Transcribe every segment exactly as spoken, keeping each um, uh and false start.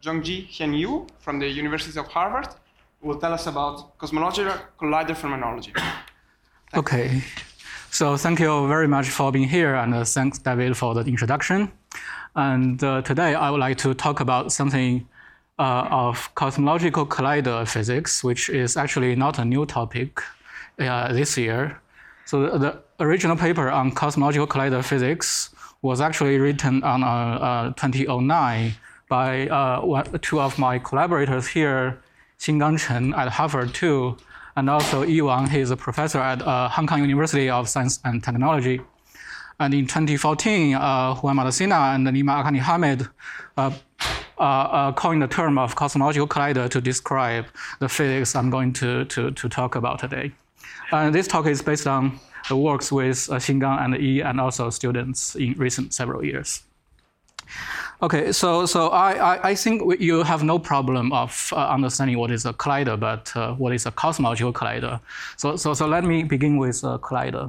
Zhongji Hianyu from the University of Harvard, who will tell us about cosmological collider phenomenology. Okay, so thank you very much for being here, and uh, thanks, David, for the introduction. And uh, today I would like to talk about something uh, of cosmological collider physics, which is actually not a new topic uh, this year. So the, the original paper on cosmological collider physics was actually written on uh, uh, twenty oh nine by uh, one, two of my collaborators here, Xingang Chen at Harvard too, and also Yi Wang. He is a professor at uh, Hong Kong University of Science and Technology. And in twenty fourteen, uh, Juan Madasina and Nima Akani Hamed uh, uh, uh, coined the term of cosmological collider to describe the physics I'm going to, to, to talk about today. And this talk is based on the works with uh, Xingang and Yi and also students in recent several years. Okay, so so I, I, I think you have no problem of uh, understanding what is a collider, but uh, what is a cosmological collider. So, so, so let me begin with a collider.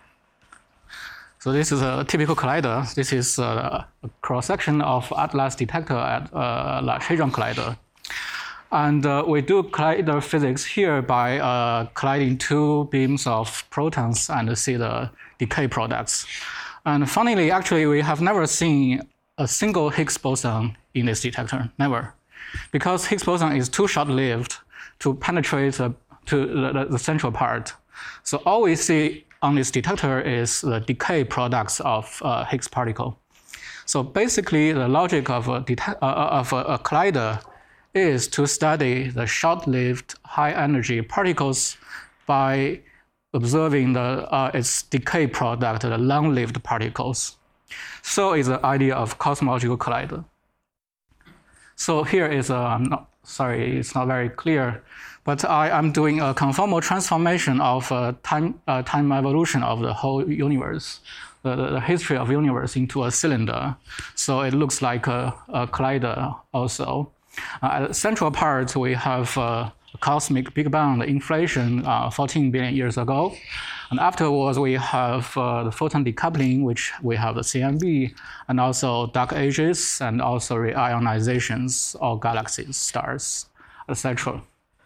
So this is a typical collider. This is a, a cross-section of ATLAS detector at uh, Large Hadron Collider. And uh, we do collider physics here by uh, colliding two beams of protons and see the decay products. And funnily, actually, we have never seen a single Higgs boson in this detector, never. Because Higgs boson is too short-lived to penetrate uh, to the, the central part. So all we see on this detector is the decay products of uh, Higgs particle. So basically, the logic of a, uh, of a, a collider is to study the short-lived high-energy particles by observing the, uh, its decay product, the long-lived particles. So is the idea of cosmological collider. So here is a, I'm not, sorry, it's not very clear, but I am doing a conformal transformation of uh, time, uh, time evolution of the whole universe, the, the history of the universe into a cylinder. So it looks like a, a collider also. Uh, at the central part, we have uh, a cosmic Big Bang, the inflation uh, fourteen billion years ago. And afterwards, we have uh, the photon decoupling, which we have the C M B, and also dark ages, and also reionizations of galaxies, stars, et cetera.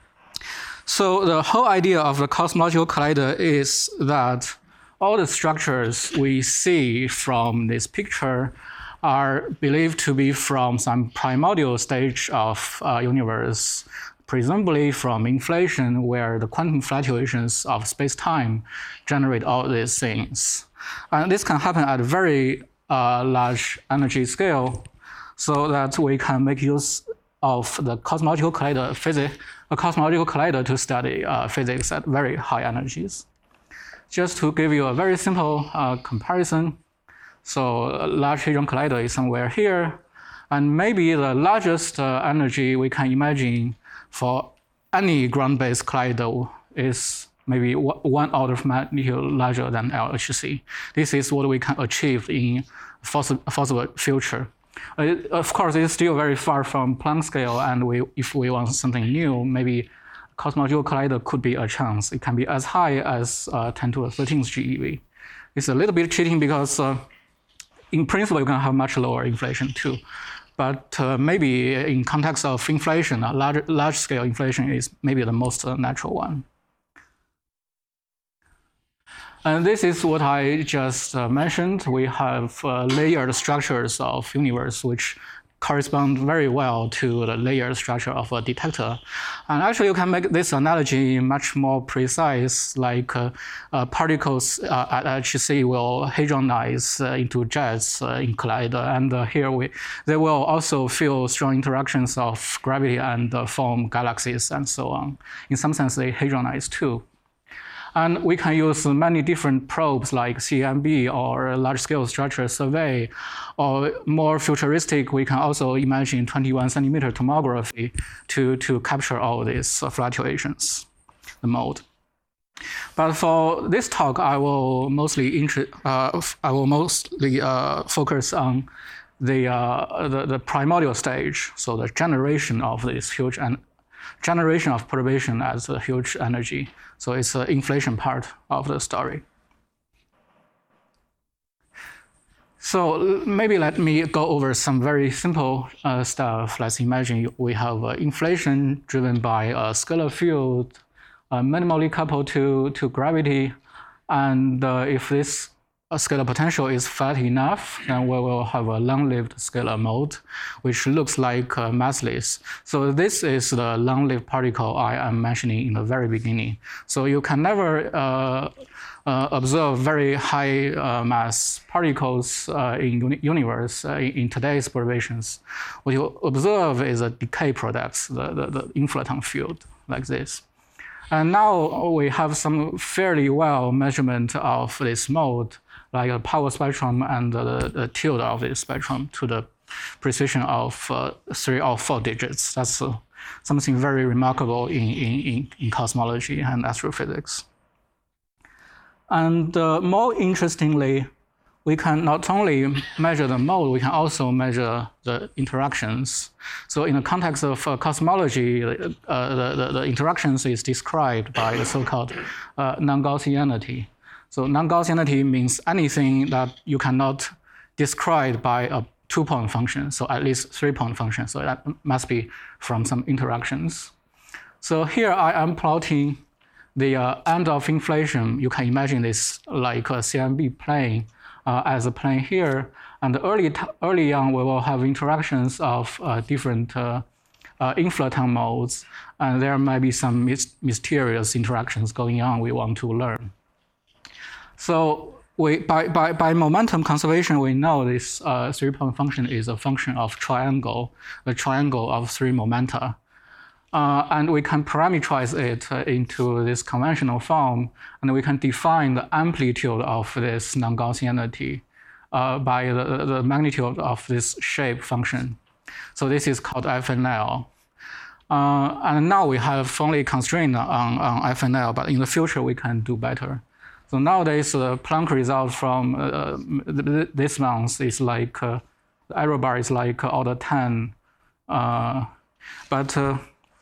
So the whole idea of the cosmological collider is that all the structures we see from this picture are believed to be from some primordial stage of uh, universe, presumably from inflation, where the quantum fluctuations of space-time generate all these things. And this can happen at a very uh, large energy scale, so that we can make use of the cosmological collider physics, a cosmological collider to study uh, physics at very high energies. Just to give you a very simple uh, comparison, so a Large Hadron Collider is somewhere here, and maybe the largest uh, energy we can imagine for any ground-based collider is maybe one order of magnitude larger than L H C. This is what we can achieve in foreseeable future. Uh, of course, it's still very far from Planck scale, and we, if we want something new, maybe cosmological collider could be a chance. It can be as high as uh, ten to the thirteenth GeV. It's a little bit cheating because uh, in principle, you can have much lower inflation too. But uh, maybe in context of inflation, a large, large scale inflation is maybe the most uh, natural one. And this is what I just uh, mentioned. We have uh, layered structures of universe, which correspond very well to the layered structure of a detector. And actually, you can make this analogy much more precise, like uh, uh, particles uh, at H C will hadronize uh, into jets uh, in collider. And uh, here we, they will also feel strong interactions of gravity and uh, form galaxies and so on. In some sense, they hadronize too. And we can use many different probes like C M B or large-scale structure survey, or more futuristic, we can also imagine twenty-one centimeter tomography to, to capture all these fluctuations, the mode. But for this talk, I will mostly uh, I will mostly uh, focus on the, uh, the the primordial stage, so the generation of this huge and generation of perturbation as a huge energy. So it's the inflation part of the story. So maybe let me go over some very simple uh, stuff. Let's imagine we have uh, inflation driven by a scalar field, uh, minimally coupled to, to gravity. And uh, if this uh, scalar potential is fat enough, then we will have a long-lived scalar mode, which looks like uh, massless. So this is the long-lived particle I am mentioning in the very beginning. So you can never uh, Uh, observe very high uh, mass particles uh, in uni universe uh, in, in today's perturbations. What you observe is a decay products, the, the, the inflaton field, like this. And now we have some fairly well measurement of this mode, like a power spectrum and the, the tilt of this spectrum to the precision of uh, three or four digits. That's uh, something very remarkable in, in, in cosmology and astrophysics. And uh, more interestingly, we can not only measure the mode, we can also measure the interactions. So in the context of uh, cosmology, uh, the, the, the interactions is described by the so-called uh, non-Gaussianity. So non-Gaussianity means anything that you cannot describe by a two-point function, so at least three-point function. So that must be from some interactions. So here I am plotting the uh, end of inflation. You can imagine this like a C M B plane uh, as a plane here. And early, early on, we will have interactions of uh, different uh, uh, inflaton modes. And there might be some mysterious interactions going on we want to learn. So we, by, by, by momentum conservation, we know this uh, three-point function is a function of triangle, the triangle of three momenta. Uh, and we can parameterize it uh, into this conventional form, and we can define the amplitude of this non-Gaussianity uh, by the, the magnitude of this shape function. So this is called F N L. Uh, and now we have only constraint on, on F N L, but in the future we can do better. So nowadays, the Planck result from uh, this month is like, uh, the error bar is like order ten. Uh, but uh,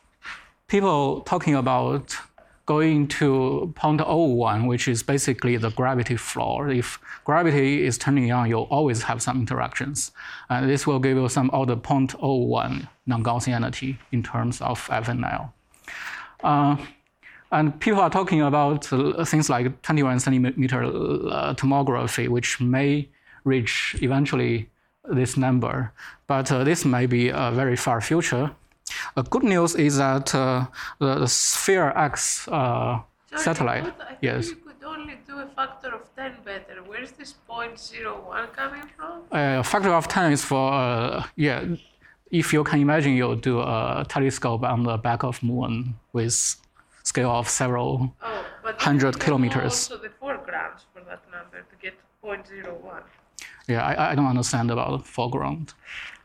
people talking about going to zero point zero one, which is basically the gravity floor. If gravity is turning on, you'll always have some interactions. And this will give you some order zero point zero one non-Gaussianity in terms of F N L. Uh, and people are talking about uh, things like twenty-one centimeter uh, tomography, which may reach eventually this number. But uh, this may be a very far future. Uh, good news is that uh, the, the Sphere X uh, Sorry, satellite, I thought, I thought yes. you could only do a factor of ten better. Where's this zero point zero one coming from? A uh, factor of ten is for, uh, yeah, if you can imagine you do a telescope on the back of moon with scale of several oh, but hundred you kilometers. Also the foregrounds for that number to get zero point zero one. Yeah, I, I don't understand about foreground.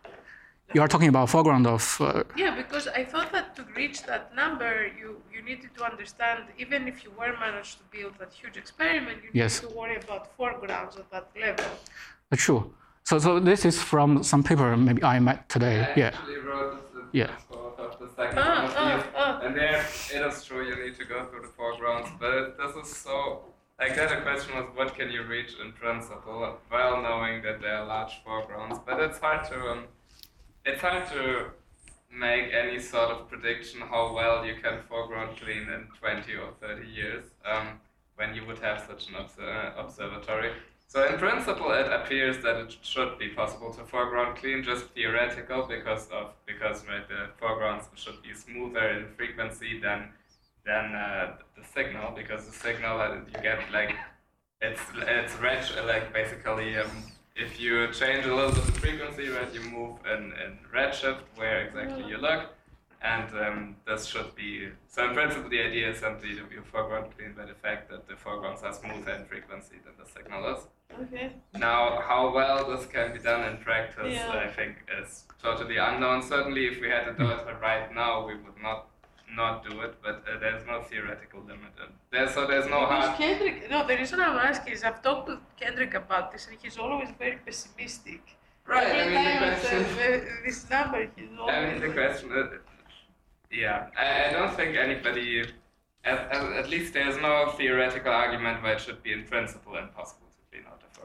You are talking about foreground of... Uh, yeah, because I thought that to reach that number, you, you needed to understand, even if you were managed to build that huge experiment, you yes. needed to worry about foregrounds at that level. Uh, true. So, so this is from some paper maybe I met today. I yeah. actually wrote the yeah. of the second Ah, one of ah, these, ah. and there it is true you need to go through the foregrounds, but it, this is so, like the other question was what can you reach in principle, well knowing that there are large foregrounds, but it's hard to, um, it's hard to make any sort of prediction how well you can foreground clean in twenty or thirty years um, when you would have such an obs uh, observatory. So in principle, it appears that it should be possible to foreground clean, just theoretical, because of because right the foregrounds should be smoother in frequency than than uh, the signal, because the signal uh, you get like it's it's red like basically um, if you change a little bit the frequency, right, you move in in redshift where exactly you look, and um, this should be so in principle the idea is simply to be foreground clean by the fact that the foregrounds are smoother in frequency than the signal is. Okay. Now, how well this can be done in practice, Yeah. I think, is totally unknown. Certainly, if we had to do it right now, we would not not do it. But uh, there's no theoretical limit. And there's so there's no Because hard. Kendrick, no, the reason I'm asking is I've talked to Kendrick about this, and he's always very pessimistic. Right. I Every mean, the time it's, question. uh, this number, he's always. I mean, the question. Is, yeah, I, I don't think anybody. At, at, at least there's no theoretical argument why it should be in principle impossible to clean out the foregrounds.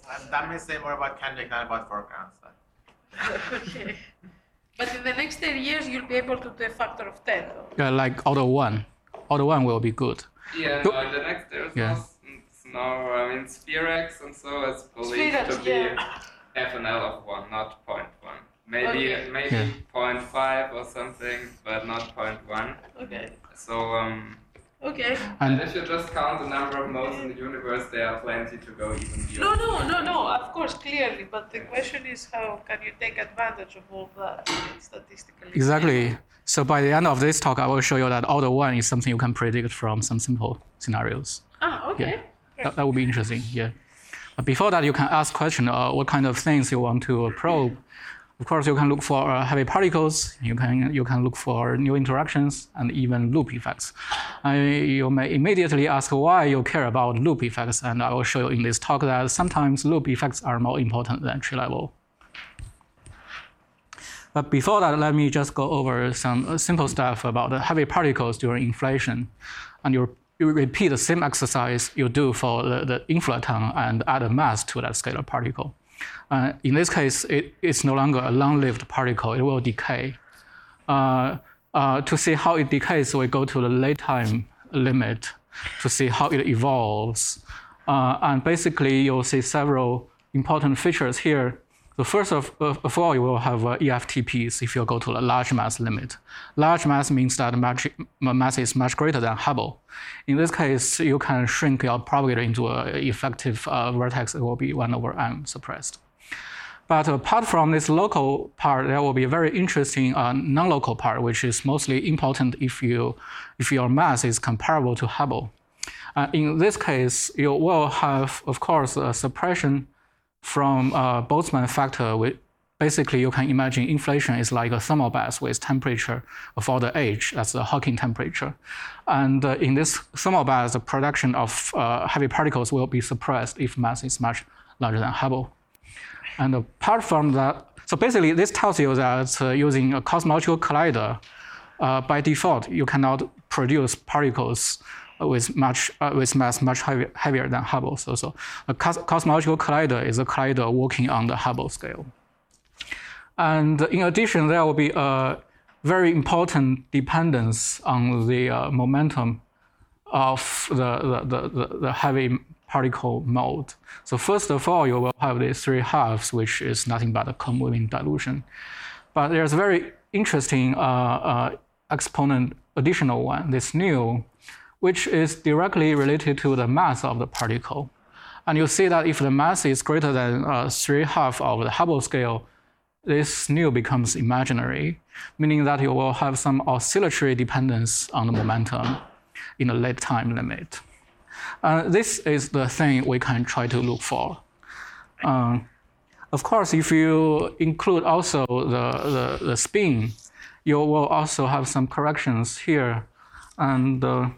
That may say more about Kendrick than about foregrounds. Okay. But in the next ten years, you'll be able to do a factor of ten, though. Yeah, like auto one. Auto one will be good. Yeah, no, in the next there's Yeah. no, no, I mean, Spherex and so is believed Spherex, to be yeah. F N L of one, not point one. Maybe Okay. maybe Yeah. point five or something, but not point one. Okay. So um, Okay. and And if you just count the number of modes in the universe, there are plenty to go even No, beyond. no, no, no, of course, clearly. But the question is, how can you take advantage of all that statistically? exactly. So by the end of this talk, I will show you that auto one is something you can predict from some simple scenarios. Ah, okay. That, that would be interesting, yeah. But before that, you can ask question, uh, what kind of things you want to probe. Of course, you can look for uh, heavy particles, you can, you can look for new interactions, and even loop effects. Uh, you may immediately ask why you care about loop effects, and I will show you in this talk that sometimes loop effects are more important than tree level. But before that, let me just go over some simple stuff about the heavy particles during inflation. And you, you repeat the same exercise you do for the, the inflaton and add a mass to that scalar particle. Uh, in this case, it, it's no longer a long-lived particle, it will decay. Uh, uh, to see how it decays, we go to the late time limit to see how it evolves. Uh, and basically, you'll see several important features here. So first of, of all, you will have uh, E F T Ps if you go to the large mass limit. Large mass means that the mass is much greater than Hubble. In this case, you can shrink your propagator into an effective uh, vertex. It will be one over m suppressed. But apart from this local part, there will be a very interesting uh, non-local part, which is mostly important if, you, if your mass is comparable to Hubble. Uh, in this case, you will have, of course, a suppression from uh, Boltzmann factor. With, basically, you can imagine inflation is like a thermal bath with temperature of order H. That's the Hawking temperature. And uh, in this thermal bath, the production of uh, heavy particles will be suppressed if mass is much larger than Hubble. And apart from that, so basically this tells you that uh, using a cosmological collider, uh, by default, you cannot produce particles with much uh, with mass much heavy, heavier than Hubble. So, so a cos cosmological collider is a collider working on the Hubble scale. And in addition, there will be a very important dependence on the uh, momentum of the, the, the, the heavy particle mode. So first of all, you will have these three halves, which is nothing but a co-moving dilution. But there's a very interesting uh, uh, exponent, additional one, this nu, which is directly related to the mass of the particle. And you see that if the mass is greater than uh, three half of the Hubble scale, this nu becomes imaginary, meaning that you will have some oscillatory dependence on the momentum in the late time limit. Uh, this is the thing we can try to look for. Um, of course, if you include also the, the, the spin, you will also have some corrections here. And uh,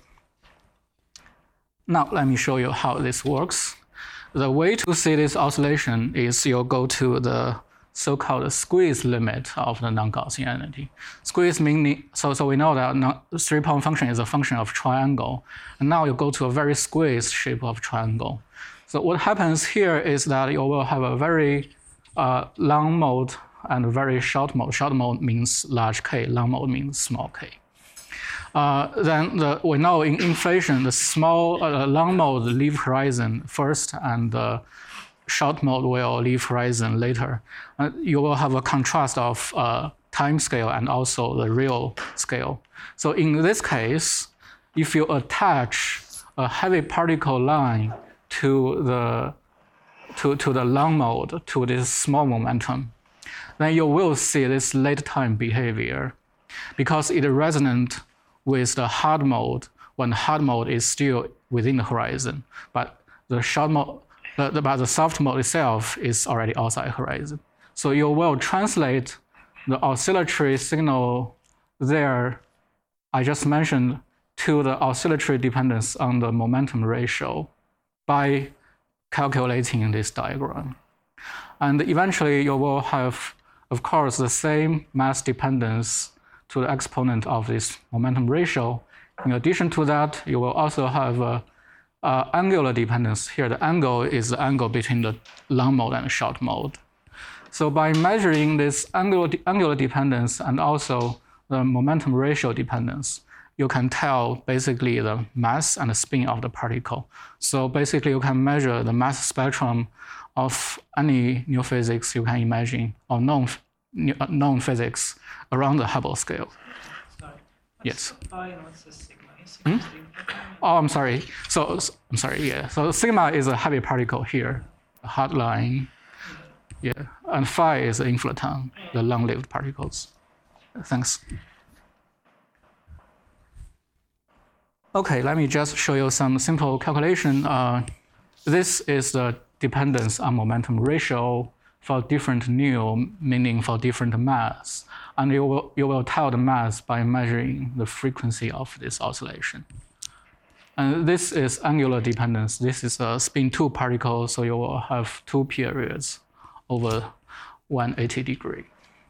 now let me show you how this works. The way to see this oscillation is you go to the so-called squeeze limit of the non-Gaussian entity. Squeeze meaning, so, so we know that three-point function is a function of triangle. And now you go to a very squeezed shape of triangle. So what happens here is that you will have a very uh, long mode and a very short mode. Short mode means large k, long mode means small k. Uh, then the, we know in inflation, the small uh, long mode leave horizon first, and the short mode will leave horizon later. Uh, you will have a contrast of uh, time scale and also the real scale. So in this case, if you attach a heavy particle line to the to, to the long mode, to this small momentum, then you will see this late time behavior because it resonant with the hard mode when the hard mode is still within the horizon, but the short mode, the, the, but the soft mode itself is already outside horizon. So you will translate the oscillatory signal there, I just mentioned, to the oscillatory dependence on the momentum ratio by calculating this diagram. And eventually you will have, of course, the same mass dependence to the exponent of this momentum ratio. In addition to that, you will also have a uh, angular dependence. Here, the angle is the angle between the long mode and the short mode. So by measuring this angular, de angular dependence and also the momentum ratio dependence, you can tell basically the mass and the spin of the particle. So basically, you can measure the mass spectrum of any new physics you can imagine, or known, known physics around the Hubble scale. Sorry. What's Yes. the phi and what's the sigma? Is Hmm? sigma Oh, I'm sorry. So, I'm sorry, yeah. So sigma is a heavy particle here, the hard line. Yeah, and phi is the inflaton, the long-lived particles. Thanks. Okay, let me just show you some simple calculation. Uh, this is the dependence on momentum ratio for different nu, meaning for different mass. And you will, you will tell the mass by measuring the frequency of this oscillation. And this is angular dependence. This is a spin two particle, so you will have two periods over one hundred eighty degree.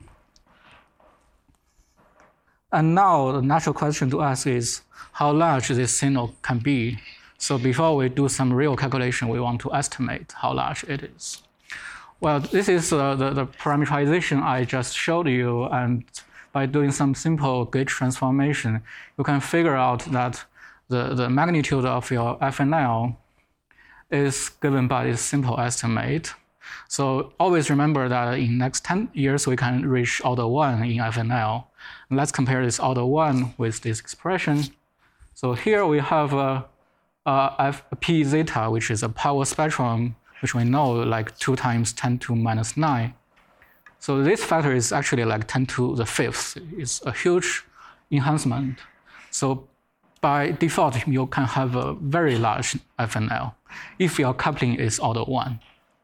And now the natural question to ask is how large this signal can be. So before we do some real calculation, we want to estimate how large it is. Well, this is uh, the, the parameterization I just showed you, and by doing some simple gauge transformation, you can figure out that the, the magnitude of your F N L is given by this simple estimate. So always remember that in next ten years, we can reach order one in F N L. And let's compare this order one with this expression. So here we have a, a, F, a P zeta, which is a power spectrum, which we know like two times ten to minus nine. So this factor is actually like ten to the fifth. It's a huge enhancement. So by default, you can have a very large F N L if your coupling is order one.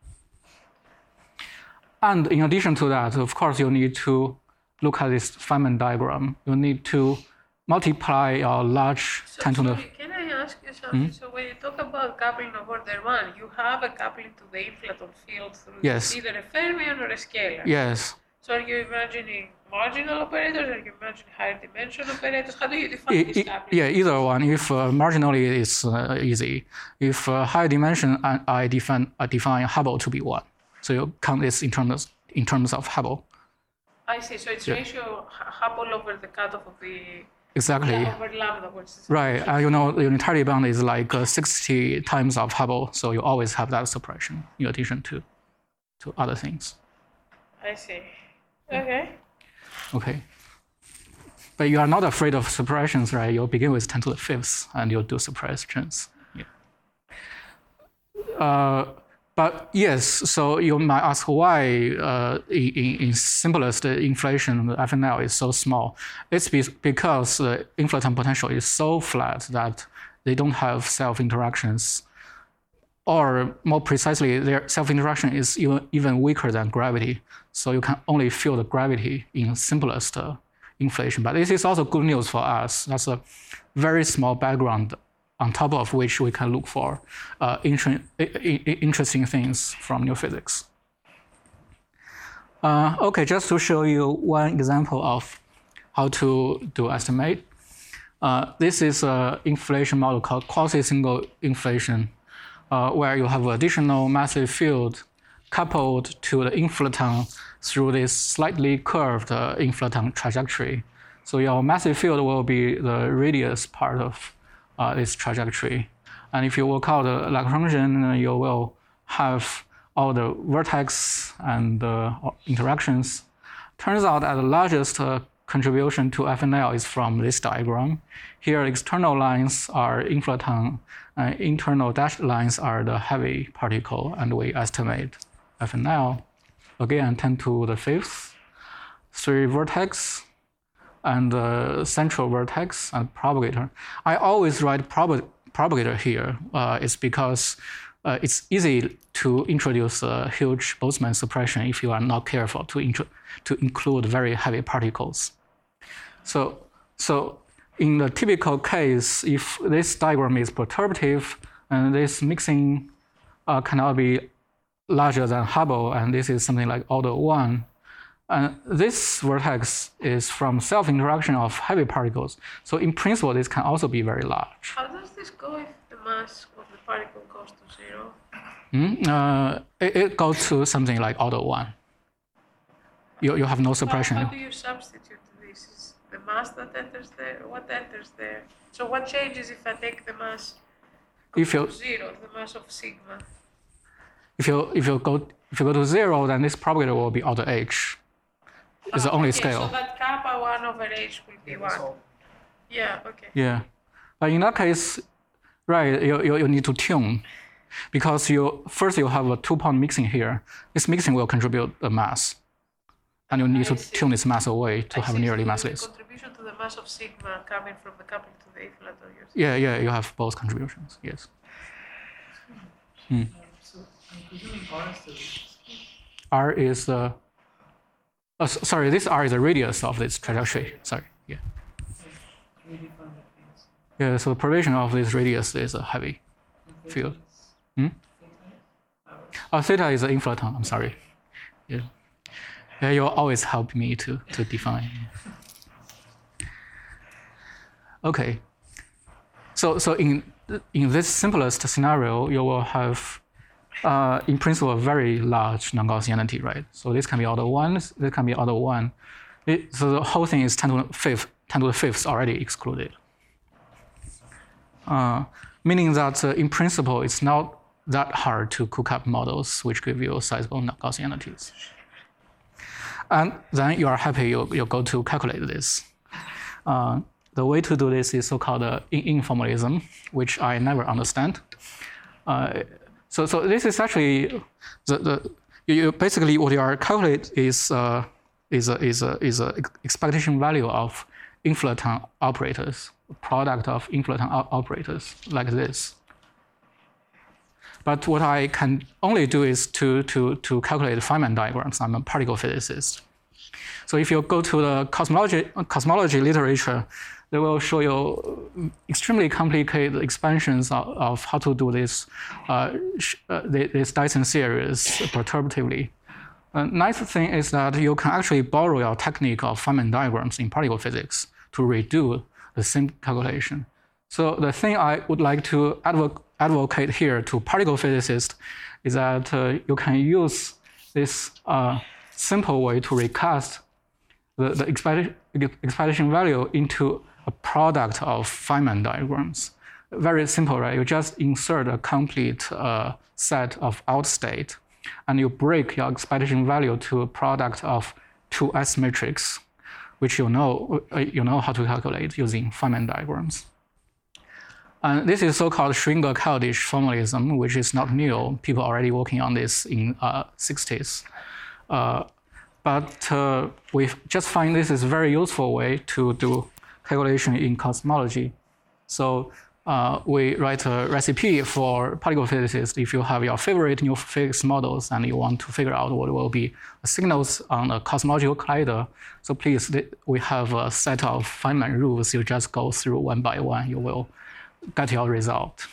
And in addition to that, of course, you need to look at this Feynman diagram. You need to multiply your large So, ten to the. sorry, can I ask you something? So when you talk about coupling of order one, you have a coupling to the inflaton field through Yes. either a fermion or a scalar. Yes. So are you imagining marginal operators? Are you imagining higher dimension operators? How do you E- define this e- coupling? yeah, either one. If uh, marginally it's uh, easy. If uh, high dimension, I, I define I define Hubble to be one. So you count this in terms in terms of Hubble. I see. So it's Yeah. ratio h- Hubble over the cutoff of the Exactly. yeah, over lambda, which is Right. And you know the unitarity bound is like uh, sixty times of Hubble, so you always have that suppression in addition to to other things. I see. Okay. Okay. But you are not afraid of suppressions, right? You'll begin with ten to the fifth and you'll do suppressions. Yeah. Uh, but yes, so you might ask why uh, in, in simplest inflation, the F N L is so small. It's be because the inflaton potential is so flat that they don't have self-interactions. Or more precisely, their self-interaction is even, even weaker than gravity. So you can only feel the gravity in simplest uh, inflation. But this is also good news for us. That's a very small background on top of which we can look for uh, inter interesting things from new physics. Uh, okay, just to show you one example of how to do estimate. Uh, this is an inflation model called quasi-single inflation, uh, where you have additional massive field coupled to the inflaton through this slightly curved uh, inflaton trajectory. So your massive field will be the radius part of uh, this trajectory. And if you work out the Lagrangian, uh, you will have all the vertex and uh, interactions. Turns out that the largest uh, contribution to F N L is from this diagram. Here, external lines are inflaton, uh, internal dashed lines are the heavy particle, and we estimate F N L. Again, ten to the fifth, three vertex, and uh, central vertex and propagator. I always write prop propagator here. Uh, it's because uh, it's easy to introduce a huge Boltzmann suppression if you are not careful to, to include very heavy particles. So, so in the typical case, if this diagram is perturbative and this mixing uh, cannot be larger than Hubble, and this is something like order one, and this vertex is from self-interaction of heavy particles. So in principle, this can also be very large. How does this go if the mass of the goes to zero? Mm, uh, it, it goes to something like order one. You, you have no suppression. How, how do you substitute this? Is the mass that enters there? What enters there? So what changes if I take the mass If you to zero, the mass of sigma? if you if you go if you go to zero, then this propagator will be order h. It's the Ah, only okay, scale. So that kappa one over h will be one. Yeah. Okay. Yeah, but in that case, right, you, you, you need to tune, because you first you have a two-point mixing here. This mixing will contribute the mass, and you need I to see. tune this mass away to I have see. nearly So there's a massless. contribution to the mass of sigma coming from the coupling to the inflator. you're saying. Yeah, yeah, you have both contributions. Yes. Um, so I'm presuming R is the R is uh, uh, s- sorry, this R is the radius of this trajectory. Sorry. Yeah. really fun that means. Yeah. So the provision of this radius is a heavy field. Hmm? Oh, theta is the inflaton. I'm sorry. Yeah. Yeah, you always help me to to define. Okay. So so in in this simplest scenario, you will have, uh, in principle, a very large non-Gaussian entity, right? So this can be order one. This can be order one. It, so the whole thing is ten to the fifth. ten to the fifth already excluded. Uh, meaning that uh, in principle, it's not that hard to cook up models which give you sizable Gaussian entities. And then you are happy you, you go to calculate this. Uh, the way to do this is so-called uh, in-in formalism, which I never understand. Uh, so, so this is actually the, the you, you basically what you are calculate is uh, is a, is a, is a expectation value of inflaton operators, product of inflaton o- operators like this. But what I can only do is to, to, to calculate Feynman diagrams. I'm a particle physicist. So if you go to the cosmology, cosmology literature, they will show you extremely complicated expansions of, of how to do this, uh, sh- uh, this Dyson series perturbatively. The nice thing is that you can actually borrow your technique of Feynman diagrams in particle physics to redo the same calculation. So the thing I would like to advo- advocate here to particle physicists is that uh, you can use this uh, simple way to recast the, the expectation, expectation value into a product of Feynman diagrams. Very simple, right? You just insert a complete uh, set of outstate, and you break your expectation value to a product of two S matrix, which you know uh, you know how to calculate using Feynman diagrams. And this is so-called Schwinger-Keldysh formalism, which is not new. People are already working on this in uh, sixties. Uh, but uh, we just find this is a very useful way to do calculation in cosmology. So uh, we write a recipe for particle physicists. If you have your favorite new physics models and you want to figure out what will be the signals on a cosmological collider, so please, we have a set of Feynman rules. You just go through one by one. You will get your result.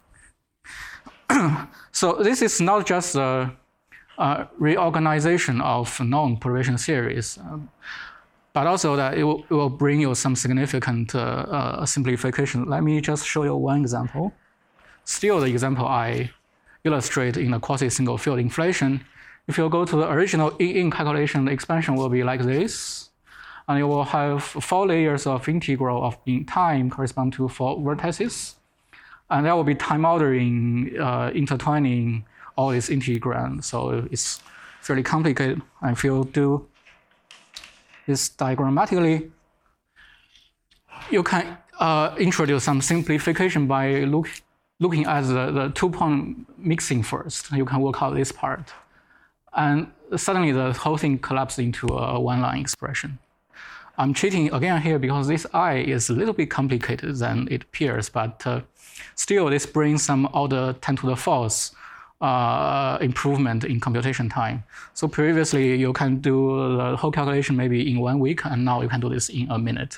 So this is not just a, a reorganization of known perturbation theories, um, but also that it will, it will bring you some significant uh, uh, simplification. Let me just show you one example. Still the example I illustrate in the quasi-single field inflation. If you go to the original in-in calculation, the expansion will be like this. And you will have four layers of integral of in time correspond to four vertices. And there will be time ordering, uh, intertwining all these integrand. So it's fairly complicated. And if you do this diagrammatically, you can uh, introduce some simplification by look, looking at the, the two-point mixing first. You can work out this part. And suddenly the whole thing collapses into a one-line expression. I'm cheating again here because this I is a little bit complicated than it appears, but uh, still this brings some order ten to the fourth uh, improvement in computation time. So previously you can do the whole calculation maybe in one week, and now you can do this in a minute.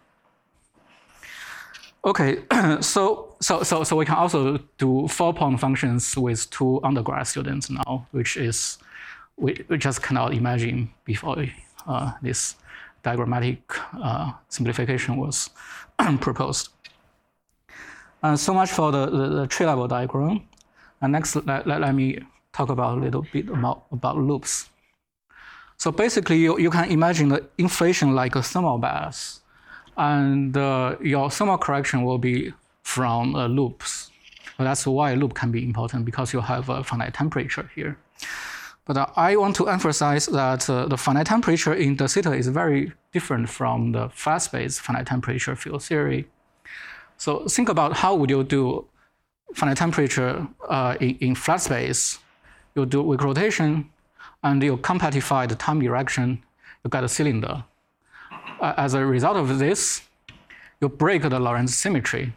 Okay, so so so so we can also do four-point functions with two undergrad students now, which is we, we just cannot imagine before uh, this diagrammatic uh, simplification was proposed. Uh, so much for the, the, the tree level diagram. And next, let, let, let me talk about a little bit about, about loops. So basically, you, you can imagine the inflation like a thermal bath, and uh, your thermal correction will be from uh, loops. So that's why loop can be important, because you have a finite temperature here. But uh, I want to emphasize that uh, the finite temperature in de Sitter is very different from the flat space finite temperature field theory. So think about how would you do finite temperature uh, in, in flat space. You do weak rotation, and you compactify the time direction, you get a cylinder. Uh, as a result of this, you break the Lorentz symmetry.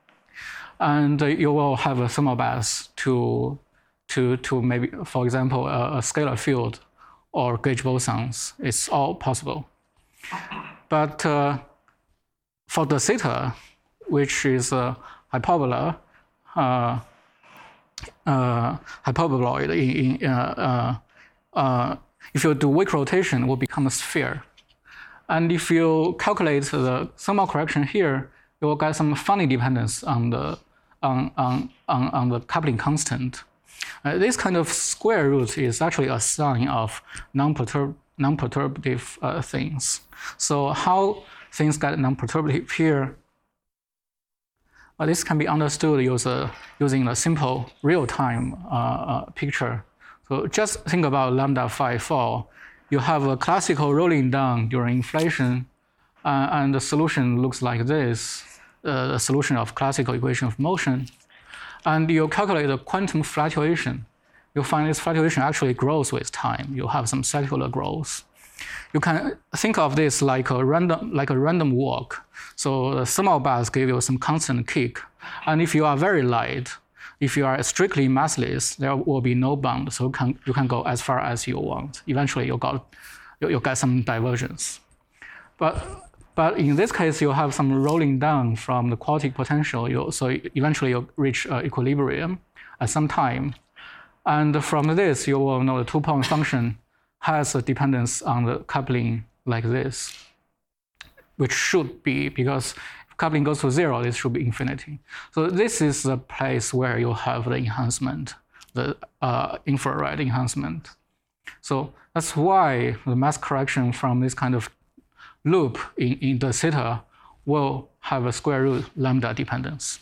And uh, you will have a thermal bath to, to, to maybe, for example, a, a scalar field or gauge bosons. It's all possible. But uh, for de Sitter, which is a hyperbola, uh, uh, hyperboloid, in, in, uh, uh, uh, if you do weak rotation, it will become a sphere. And if you calculate the thermal correction here, you will get some funny dependence on the on on on, on the coupling constant. Uh, this kind of square root is actually a sign of non-perturb non-perturbative uh, things. So how things get non-perturbative here? Uh, this can be understood use, uh, using a simple real-time uh, uh, picture. So just think about lambda phi four. You have a classical rolling down during inflation, uh, and the solution looks like this, uh, the solution of classical equation of motion. And you calculate the quantum fluctuation. You find this fluctuation actually grows with time. You have some secular growth. You can think of this like a random, like a random walk. So the thermal bath gives you some constant kick. And if you are very light, if you are strictly massless, there will be no bound, so you can, you can go as far as you want. Eventually, you got you, you get some divergence. But but in this case, you have some rolling down from the quartic potential. You, so eventually, you reach uh, equilibrium at some time, and from this, you will know the two-point function has a dependence on the coupling like this, which should be, because coupling goes to zero, this should be infinity. So this is the place where you have the enhancement, the uh, infrared enhancement. So that's why the mass correction from this kind of loop in, in de Sitter will have a square root lambda dependence.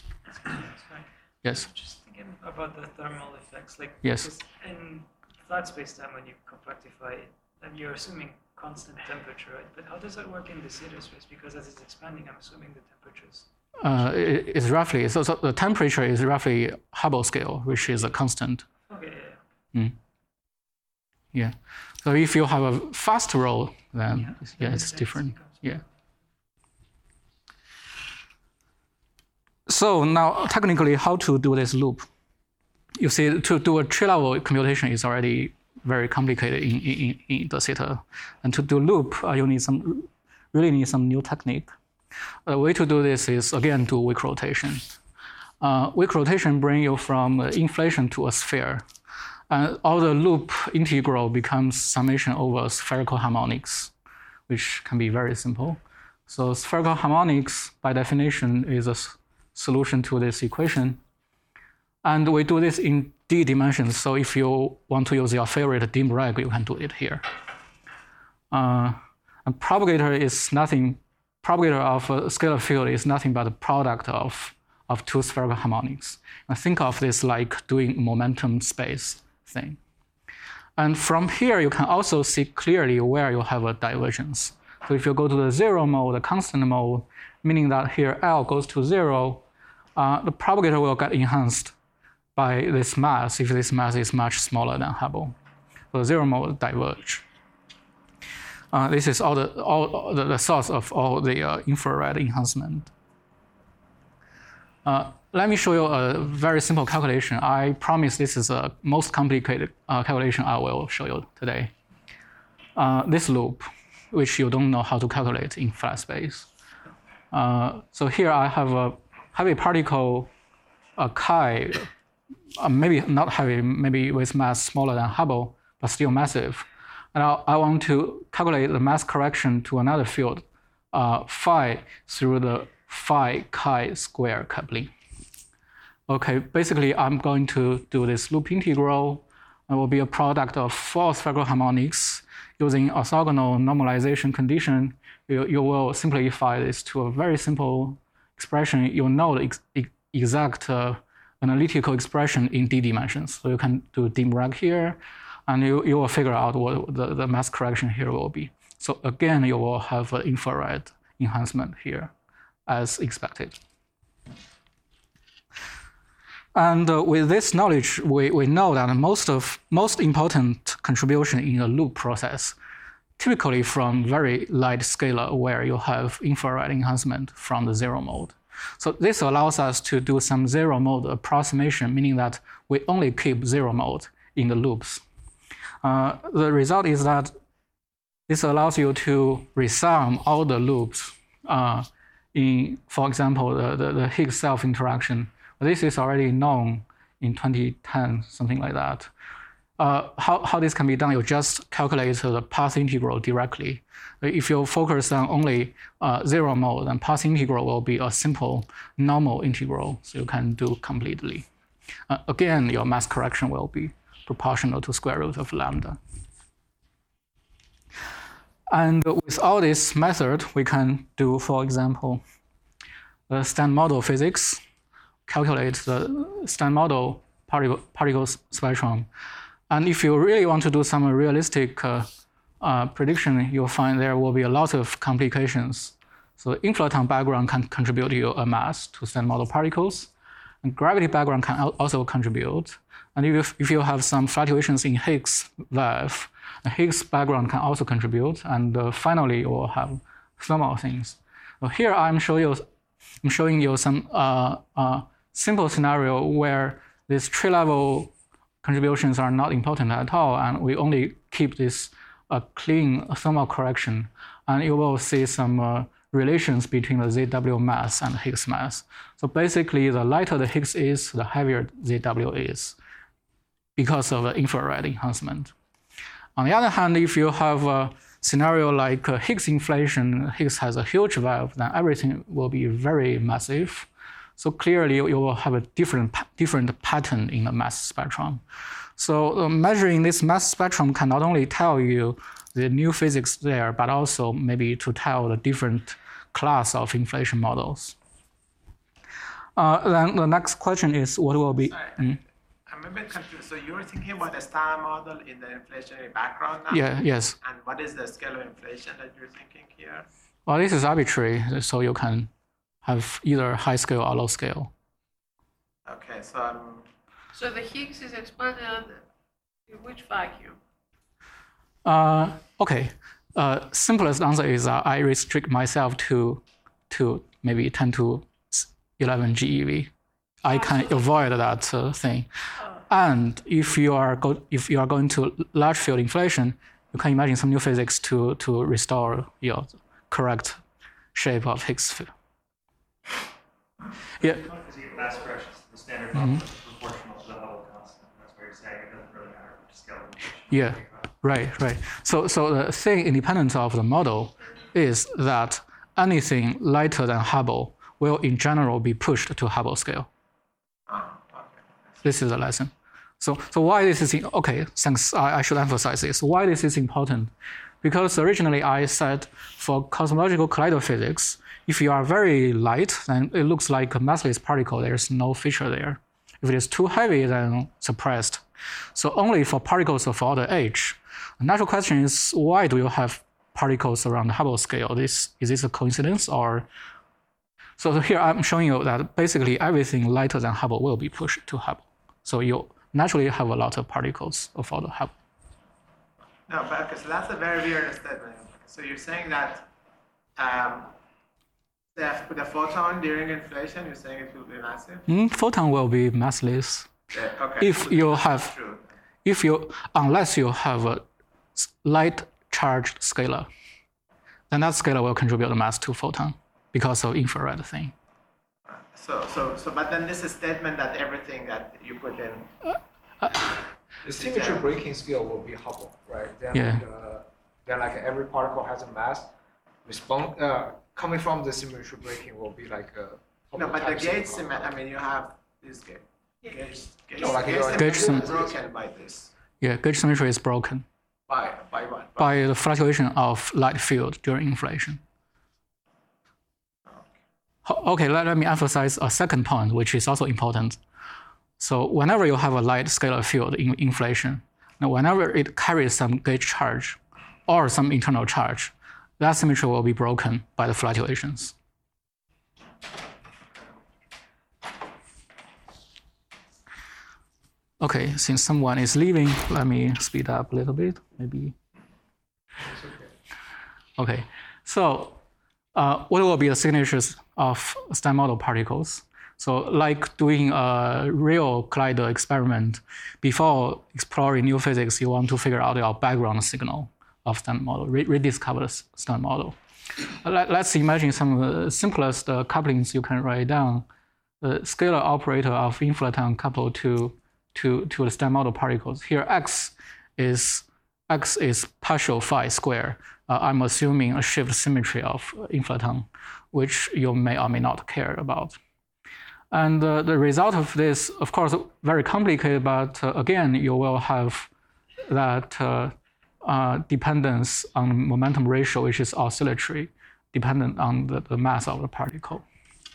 Yes? Just thinking about the thermal effects, like yes. In flat space-time, when you compactify it, then you're assuming constant temperature, right? But how does that work in de Sitter space? Because as it's expanding, I'm assuming the temperatures. Uh, it, it's roughly, so, so the temperature is roughly Hubble scale, which is a constant. Okay, yeah, yeah. Mm. Yeah. So if you have a fast roll, then Yeah, it's, yeah, it's different. Yeah. So now, technically, how to do this loop? You see, to do a tree-level computation is already very complicated in, in, in de Sitter. And to do loop, uh, you need some, really need some new technique. The way to do this is, again, do weak rotation. Uh, weak rotation brings you from uh, inflation to a sphere. And all the loop integral becomes summation over spherical harmonics, which can be very simple. So spherical harmonics, by definition, is a solution to this equation. And we do this in d dimensions. So if you want to use your favorite Dirac, you can do it here. Uh, a propagator is nothing, propagator of a scalar field is nothing but a product of, of two spherical harmonics. And think of this like doing momentum space thing. And from here, you can also see clearly where you have a divergence. So if you go to the zero mode, the constant mode, meaning that here L goes to zero, uh, the propagator will get enhanced by this mass if this mass is much smaller than Hubble. So zero mode diverge. Uh, this is all the, all the, the source of all the uh, infrared enhancement. Uh, let me show you a very simple calculation. I promise this is the most complicated uh, calculation I will show you today. Uh, this loop, which you don't know how to calculate in flat space. Uh, so here I have a heavy particle, a chi, uh, maybe not heavy, maybe with mass smaller than Hubble, but still massive. And I, I want to calculate the mass correction to another field, uh, phi, through the phi chi square coupling. Okay, basically I'm going to do this loop integral. It will be a product of four spherical harmonics using orthogonal normalization condition. You, you will simplify this to a very simple expression. You know the ex ex exact uh, analytical expression in d dimensions. So you can do Dirac here, and you, you will figure out what the, the mass correction here will be. So again, you will have an infrared enhancement here as expected. And uh, with this knowledge, we, we know that most of most important contribution in a loop process, typically from very light scalar where you have infrared enhancement from the zero mode. So this allows us to do some zero mode approximation, meaning that we only keep zero mode in the loops. Uh, the result is that this allows you to resum all the loops uh, in, for example, the, the, the Higgs self-interaction. This is already known in twenty ten, something like that. Uh, how, how this can be done, you just calculate the path integral directly. If you focus on only uh, zero mode, then path integral will be a simple normal integral, so you can do completely. Uh, again, your mass correction will be proportional to square root of lambda. And with all this method, we can do, for example, the stand model physics, calculate the stand model particle, particle spectrum. And if you really want to do some realistic uh, uh, prediction, you'll find there will be a lot of complications. So inflaton background can contribute to a mass to stand model particles. And gravity background can also contribute. And if, if you have some fluctuations in Higgs wave, the Higgs background can also contribute. And uh, finally, you will have thermal things. So here I'm, show you, I'm showing you some uh, uh, simple scenario where these tree-level contributions are not important at all, and we only keep this uh, clean thermal correction. And you will see some uh, relations between the Z W mass and Higgs mass. So basically, the lighter the Higgs is, the heavier Z W is, because of the infrared enhancement. On the other hand, if you have a scenario like uh, Higgs inflation, Higgs has a huge wave, then everything will be very massive. So clearly, you will have a different, different pattern in the mass spectrum. So uh, measuring this mass spectrum can not only tell you the new physics there, but also maybe to tell the different class of inflation models. Uh, then the next question is, what will be? Sorry, Mm? I'm a bit confused. So you're thinking about the star model in the inflationary background now? Yeah, yes. And what is the scale of inflation that you're thinking here? Well, this is arbitrary, so you can have either high scale or low scale. Okay, so I'm... So the Higgs is expanded in which vacuum? Uh, okay, uh, simplest answer is uh, I restrict myself to, to maybe ten to eleven GeV. I can avoid that uh, thing. And if you are go if you are going to large field inflation, you can imagine some new physics to to restore your correct shape of Higgs field. Yeah. Mass corrections to the standard model is proportional to the Hubble constant. That's where you're saying it doesn't really matter which scale of inflation. Yeah. Right. Right. So so the thing independent of the model is that anything lighter than Hubble will in general be pushed to Hubble scale. Oh, okay. This is the lesson. So, so why this is, okay, thanks, I, I should emphasize this. Why this is important? Because originally I said for cosmological collider physics, if you are very light, then it looks like a massless particle, there's no feature there. If it is too heavy, then suppressed. So only for particles of order h. The natural question is, why do you have particles around the Hubble scale? This, is this a coincidence or? So here I'm showing you that basically everything lighter than Hubble will be pushed to Hubble. So you naturally have a lot of particles of order Hubble. No, but okay, so that's a very weird statement. So you're saying that um, the, the photon during inflation, you're saying it will be massive? Mm, photon will be massless. Yeah, okay. If you have, True. if you, unless you have a light charged scalar, then that scalar will contribute the mass to photon because of infrared thing. So, so, so, but then this is statement that everything that you put in. The symmetry breaking scale will be Hubble, right? Then, Yeah. uh, then like every particle has a mass. Respond uh, coming from the symmetry breaking will be like a Hubble No, but the type gate scale. symmetry. I mean, you have this gate. Gauge, gauge, No, like gauge your- symmetry Gauge is sym- broken by this. Yeah, gauge symmetry is broken By, by what? by the fluctuation of light field during inflation. Ho- Okay, let, let me emphasize a second point, which is also important. So whenever you have a light scalar field in inflation, now whenever it carries some gauge charge or some internal charge, that symmetry will be broken by the fluctuations. Okay, since someone is leaving, let me speed up a little bit, maybe. Okay, so uh, what will be the signatures of Stein model particles? So like doing a real Collider experiment, before exploring new physics, you want to figure out your background signal of Stein model, re- rediscover the Stein model. Let, let's imagine some of the simplest uh, couplings you can write down. The scalar operator of inflaton coupled to, to, to the Stein model particles. Here x is, x is partial phi square. Uh, I'm assuming a shift symmetry of inflaton, which you may or may not care about. And uh, the result of this, of course, very complicated, but uh, again, you will have that uh, uh, dependence on momentum ratio, which is oscillatory, dependent on the, the mass of the particle.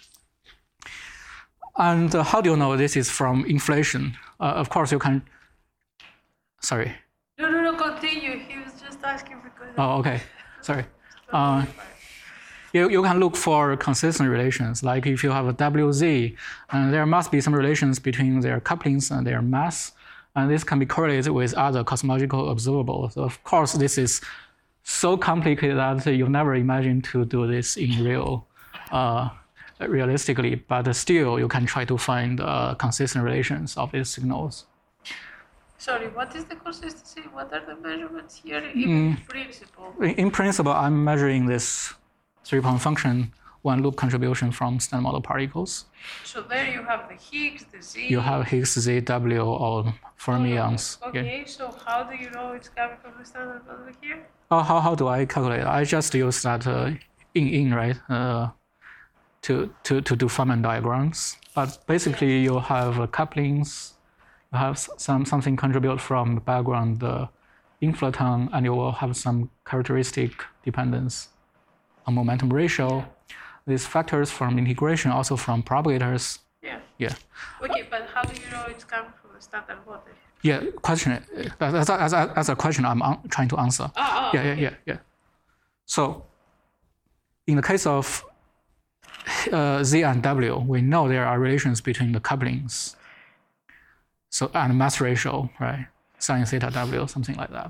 And uh, how do you know this is from inflation? Uh, of course, you can, sorry. No, no, no, continue. He was just asking because. Oh, okay, sorry. Uh, You, you can look for consistent relations, like if you have a W Z, and there must be some relations between their couplings and their mass, and this can be correlated with other cosmological observables. So of course, this is so complicated that you never imagine to do this in real, uh, realistically, but still you can try to find uh, consistent relations of these signals. Sorry, what is the consistency? What are the measurements here in Mm. principle? In, in principle, I'm measuring this three-point function, one loop contribution from Stein model particles. So there you have the Higgs, the Z. You have Higgs, Z, W, or fermions. Yeah. Okay, so how do you know it's coming from the standard model here? Oh, how, how do I calculate? I just use that uh, in in right uh, to to to do Feynman diagrams. But basically, you have uh, couplings, you have s- some something contribute from the background uh, inflaton, and you will have some characteristic dependence on momentum ratio. These factors from integration, also from propagators. Yeah. Yeah. Okay, but how do you know it's coming from the standard model? Yeah. Question. uh, That's a, that's a, that's a question I'm an- trying to answer. Oh, oh, Yeah, yeah, okay. yeah, yeah. So, in the case of uh, Z and W, we know there are relations between the couplings. So, and mass ratio, right? Sin theta W, something like that.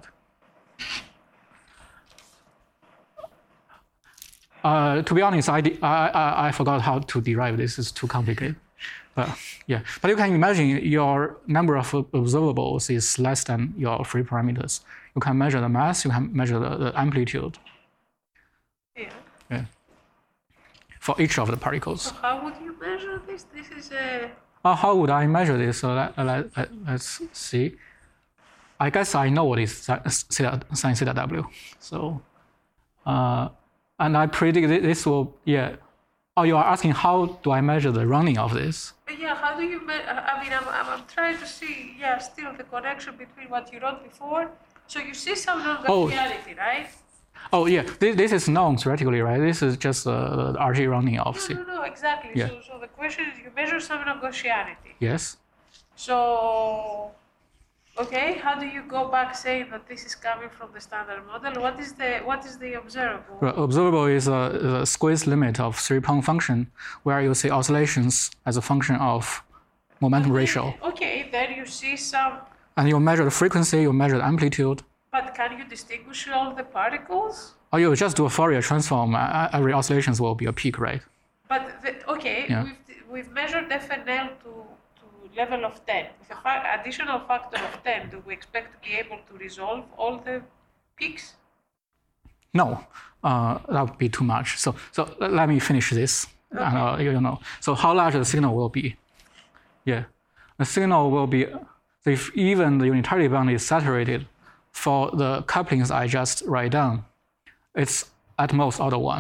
Uh, to be honest, I, de- I, I, I forgot how to derive this. It's too complicated. But yeah, but you can imagine your number of observables is less than your free parameters. You can measure the mass, you can measure the, the amplitude. Yeah. Yeah. For each of the particles. So how would you measure this? This is a. Uh, how would I measure this? So let, let, let, let's see. I guess I know what is sin theta, sin theta W. So, uh, and I predict thi- this will, yeah. Oh, you are asking how do I measure the running of this? But yeah, how do you measure? I mean, I'm, I'm, I'm trying to see, yeah, still the connection between what you wrote before. So you see some non-gaussianity, right? Oh, yeah, this, this is known theoretically, right? This is just uh, the R G running of No, C. no, no, exactly. Yeah. So, so the question is, you measure some non-gaussianity. Yes? So, okay, how do you go back saying that this is coming from the standard model? What is the what is the observable? Well, observable is a, a squeeze limit of three-point function where you see oscillations as a function of momentum ratio. Okay, then you see some, And you measure the frequency, you measure the amplitude, but can you distinguish all the particles? or you just do a Fourier transform. uh, Every oscillations will be a peak, right? But the, okay, Yeah. we've we've measured F N L to to level of ten. With a fa- additional factor of ten, do we expect to be able to resolve all the peaks? No, uh, that would be too much. So, so let, let me finish this. And, uh, you know, so how large the signal will be? Yeah, the signal will be if even the unitarity band is saturated for the couplings I just write down, it's at most order one.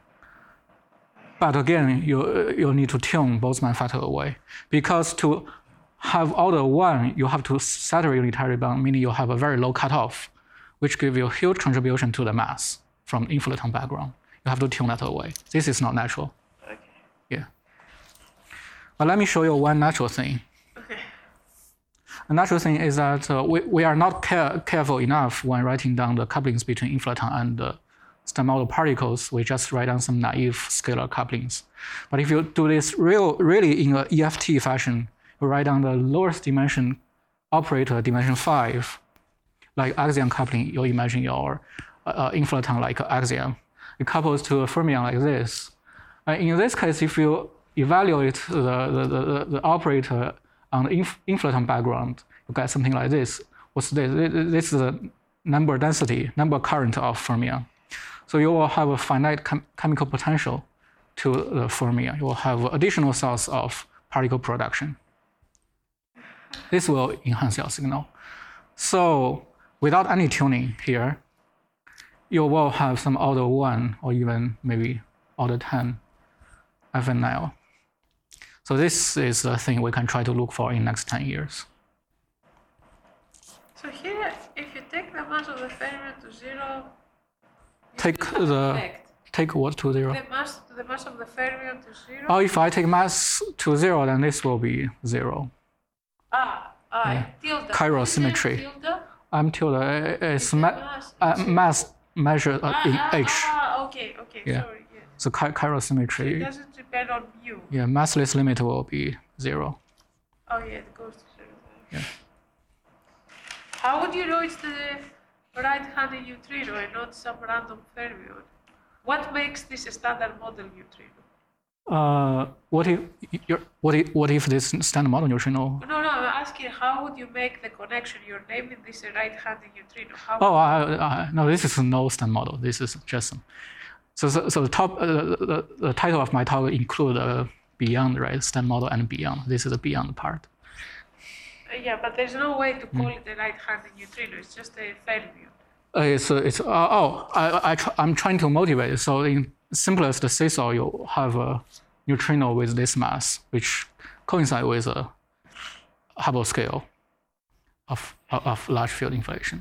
But again, you you need to tune Boltzmann factor away because to have order one, you have to saturate unitary bond, meaning you have a very low cutoff, which gives you a huge contribution to the mass from inflaton background. You have to tune that away. This is not natural. Okay. Yeah. But let me show you one natural thing. Okay. A natural thing is that uh, we, we are not care, careful enough when writing down the couplings between inflaton and uh, Stern model particles. We just write down some naive scalar couplings. But if you do this real, really in an E F T fashion, you write down the lowest dimension operator, dimension five, like axion coupling, you imagine your uh, inflaton like axion. It couples to a fermion like this. Uh, in this case, if you evaluate the, the, the, the operator on the inf inflaton background, you get something like this. What's this? This is the number density, number current of fermion. So you will have a finite chem chemical potential to the fermion. You will have additional source of particle production. This will enhance your signal. So without any tuning here, you will have some order one or even maybe order ten F N L. So this is the thing we can try to look for in next ten years. So here, if you take the mass of the fermion to zero, you Take still have the effect. take what to zero? The mass, the mass of the fermion to zero. Oh, if I take mass to zero, then this will be zero. Ah, ah, Yeah. tilde. Chiral Tilde, symmetry. Tilde. I'm tilde uh, is the ma mass uh, in zero. mass measured uh, Ah, in ah, H. Ah, okay, okay, Yeah. sorry. Yeah. So chi chiral It symmetry. doesn't depend on mu. Yeah, massless limit will be zero. Oh yeah, it goes to zero. Yeah. How would you know it's the right-handed neutrino and not some random fermion? What makes this a standard model neutrino? Uh, what if you're, what if what if this standard model neutrino? No, no, I'm asking how would you make the connection? You're naming this a right-handed neutrino. How Oh, I, I, no, this is no standard model. This is just some. So, so, so the top, uh, the, the title of my talk include uh, beyond, right? Standard model and beyond. This is the beyond part. Uh, yeah, but there's no way to call it a right-handed neutrino. It's just a fermion. Uh, it's uh, it's uh, oh I I tr I'm trying to motivate. So in simplest seesaw, you have a neutrino with this mass, which coincide with a Hubble scale of of, of large field inflation.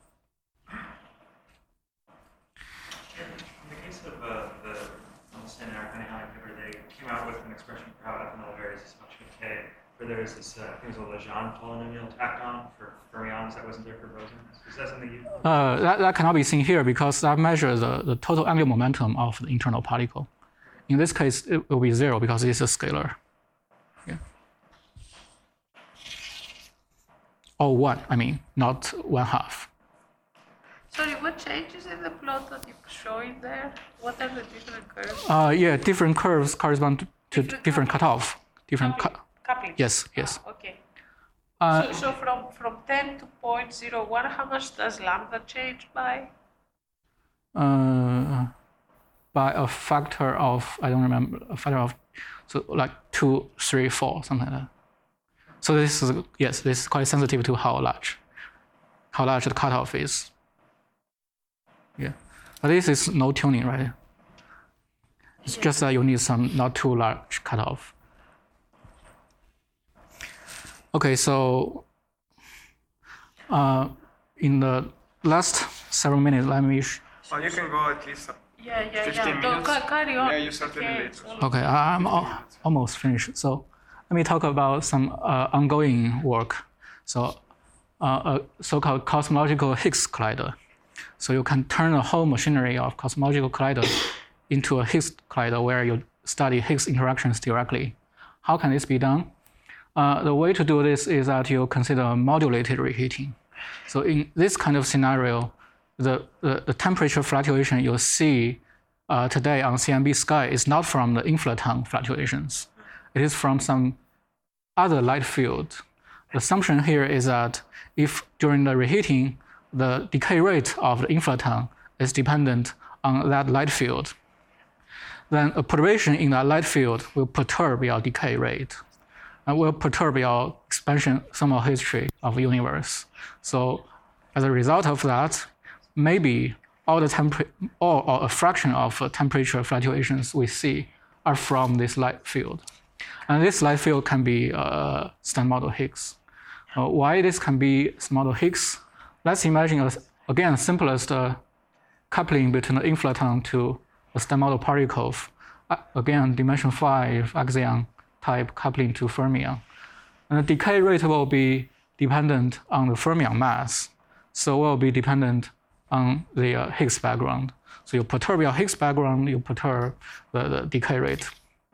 In the case of uh, the Stan and Arcani paper, they came out with an expression for how F N L varies as much with K, where there is this, uh, I think it was a Lejeune polynomial tacked on for fermions that wasn't there for bosons. Is that something you? Uh, that, that cannot be seen here because that measures the, the total angular momentum of the internal particle. In this case, it will be zero because it's a scalar. Yeah. Or one, I mean, not one half. Sorry, what changes in the plot that you're showing there? What are the different curves? Uh, yeah, different curves correspond to, to Different different coupling. cutoff. Different cut. Coupling. Yes, yes. Ah, okay. Uh, so, so from, from ten to zero point zero one, how much does lambda change by? uh, by a factor of, I don't remember, a factor of, so like two, three, four, something like that. So this is, yes, this is quite sensitive to how large, how large the cutoff is. Yeah, but this is no tuning, right? It's Yeah. just that you need some not too large cutoff. Okay, so uh, in the last several minutes, let me. Sh Well, you can go at least. Yeah, yeah, fifteen yeah. Don't minutes? ca- carry on. Yeah, you started okay, late. it's all- Okay, I- I'm al almost finished. So let me talk about some uh, ongoing work. So uh, a so-called cosmological Higgs collider. So you can turn the whole machinery of cosmological collider into a Higgs collider where you study Higgs interactions directly. How can this be done? Uh, the way to do this is that you consider modulated reheating. So in this kind of scenario, the, the, the temperature fluctuation you see uh, today on C M B sky is not from the inflaton fluctuations. It is from some other light field. The assumption here is that if during the reheating, the decay rate of the inflaton is dependent on that light field, then a perturbation in that light field will perturb your decay rate and will perturb your expansion thermal history of the universe. So as a result of that, maybe all the temper- or, or a fraction of uh, temperature fluctuations we see are from this light field. And this light field can be uh, Standard Model Higgs. Uh, why this can be Standard Model Higgs? Let's imagine, a, again, simplest uh, coupling between the inflaton to a Standard Model particle. Uh, again, dimension five axion type coupling to fermion. And the decay rate will be dependent on the fermion mass. So will be dependent on the uh, Higgs background. So you perturb your Higgs background, you perturb the, the decay rate.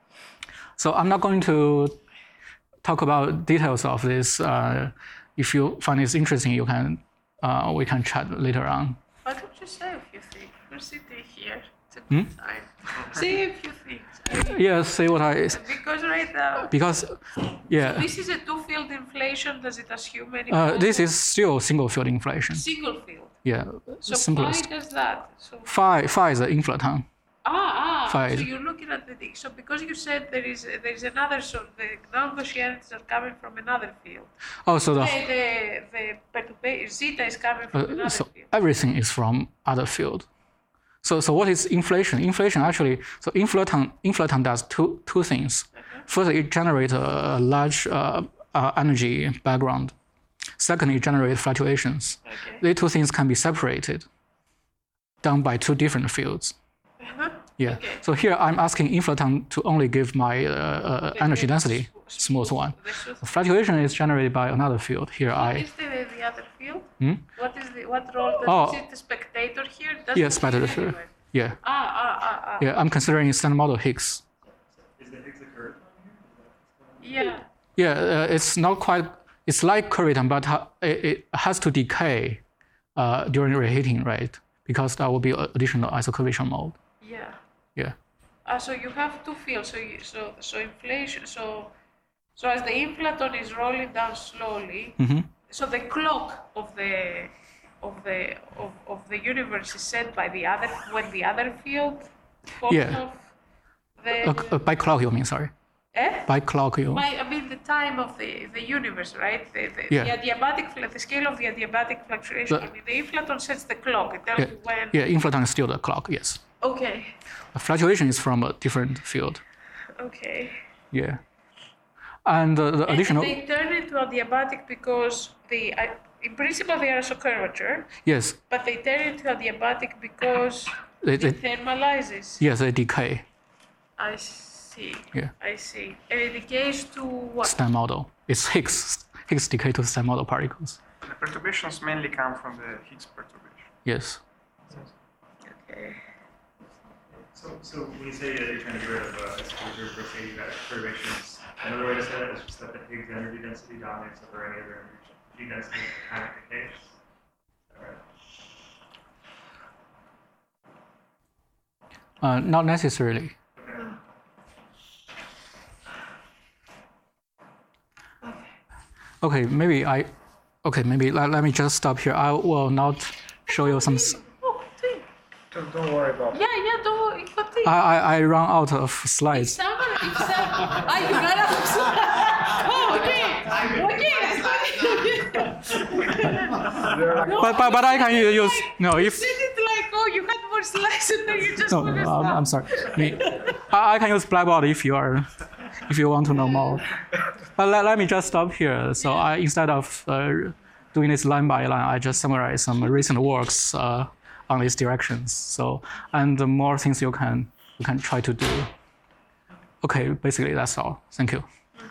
So I'm not going to talk about details of this. Uh, if you find this interesting, you can uh, we can chat later on. Why don't you say a few things? We're sitting here. It's a good Hmm? time. Say a few things. I mean, Yeah, say what I because right now, because yeah, this is a two-field inflation. Does it assume any? uh, this is still single field inflation. single field. Yeah, So simplest. why does that? So Phi phi is the inflaton. ah ah. Five. So you're looking at the so because you said there is there is another so the non-Gaussians are coming from another field. Oh, so The the the, the perturbation zeta is coming from uh, another so field. everything is from other field. So so what is inflation? Inflation actually so inflaton inflaton does two two things. First, it generates a large uh, uh, energy background. Second, it generates fluctuations. Okay. These two things can be separated, done by two different fields. Uh-huh. Yeah. Okay. So here I'm asking inflaton to only give my uh, uh, energy density, smooth one. The smooth- The fluctuation is generated by another field. Here What I is the, the other field? Hmm? What is the what role does Oh. is it the spectator here? Doesn't yeah it spectator fit here. anywhere? Yeah. Ah ah ah ah. Yeah. I'm considering Standard Model Higgs. Is the Higgs the current one here? Yeah. Yeah, uh, it's not quite. It's like Curiton, but ha- it, it has to decay uh, during reheating, right? Because that will be a- additional isoconversion mode. Yeah. Yeah. Ah, so you have two fields. So you, so so inflation. So so as the inflaton is rolling down slowly, hmm so the clock of the of the of, of the universe is set by the other when the other field falls Yeah. off. The, Uh, uh, by clock, you mean? Sorry. eh? By clock, you. By, I mean the time of the, the universe, right? The, the, Yeah. the adiabatic, fl- the scale of the adiabatic fluctuation. The- I mean, the inflaton sets the clock. It tells Yeah. you when. Yeah, inflaton is still the clock. Yes. Okay. The fluctuation is from a different field. Okay. Yeah. And uh, the And additional. they turn into adiabatic because the, I in principle, they are also curvature, Yes. but they turn into adiabatic because They, it they, thermalizes. yes, they decay. I see. Yeah. I see. And it decays to what? Standard model. It's Higgs. Higgs decay to standard model particles. The perturbations mainly come from the Higgs perturbation. Yes. Okay. So, so when you say that you're trying to get rid of uh, exposure, let's say you got perturbations, another way to say that is just that the Higgs energy density dominates over any other energy density at the time it decays. Is that right? Uh, not necessarily. Okay, maybe I. Okay, maybe let, let me just stop here. I will not show you some. s- Oh, continue. Don't, don't worry about it. Yeah, yeah, don't worry. Continue. I, I, I run out of If slides. someone, if someone, ah, you ran out of slides. Oh, okay. Okay, that's fine. No, But, but, but I can use. No, you if. said it like, oh, you had more slides and then you just No, want no, to I'm, stop. I'm sorry. Me, I, I can use Blackboard if you are, if you want to know more. But let, let me just stop here. So I, instead of uh, doing this line by line, I just summarize some recent works uh, on these directions. So and the more things you can you can try to do. Okay, basically that's all. Thank you.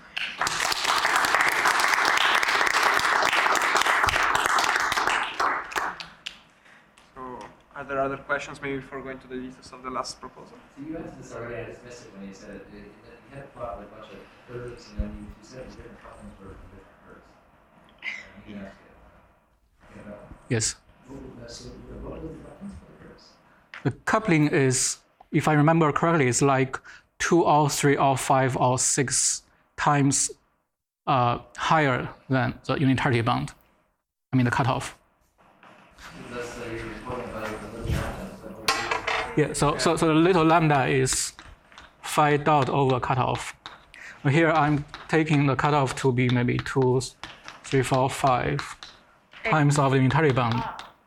So, are there other questions maybe before going to the details of the last proposal? So you answered this already. I dismissed it when you said it. it, it you had plot with a bunch of curves, and then you, you said different couplings were from different curves. And you asked it. You know, Yes. what, so what are the couplings for the curves? The coupling is, if I remember correctly, it's like two or three or five or six times uh, higher than the unitarity bound. I mean the cutoff. That's uh, you're talking about the little lambda. So Yeah. So so so the little lambda is phi dot over cutoff. Here I'm taking the cutoff to be maybe two, three, four, five times of the unitarity bound.